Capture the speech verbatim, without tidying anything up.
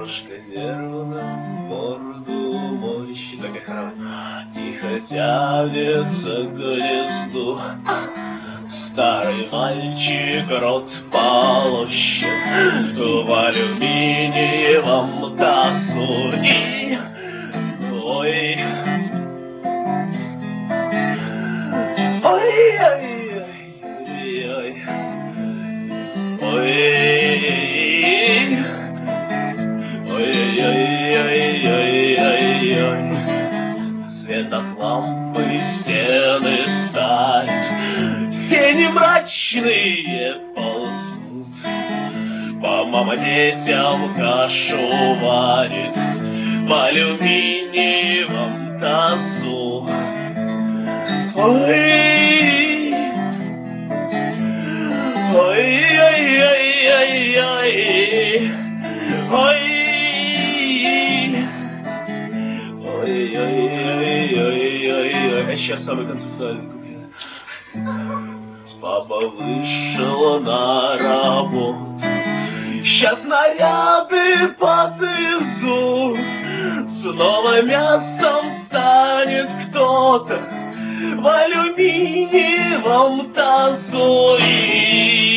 Немножко нервно морду морщит. Так, хоровая. Тихо тянется к гнезду старый мальчик, рот полощет в алюминиевом тазу. И ой, ой-ой-ой-ой, ой, ой-ой-ой-ой-ой-ой, свет от лампы стены ставит, тени мрачные ползут, по мама детям кашу варит в алюминиевом тазу. Ой, ой-ой-ой-ой-ой, ой, ой-ой-ой-ой-ой-ой. А сейчас самый концептуальный куплет. Папа вышел на работу, сейчас наряды подвезут, снова мясом станет кто-то в алюминиевом тазу.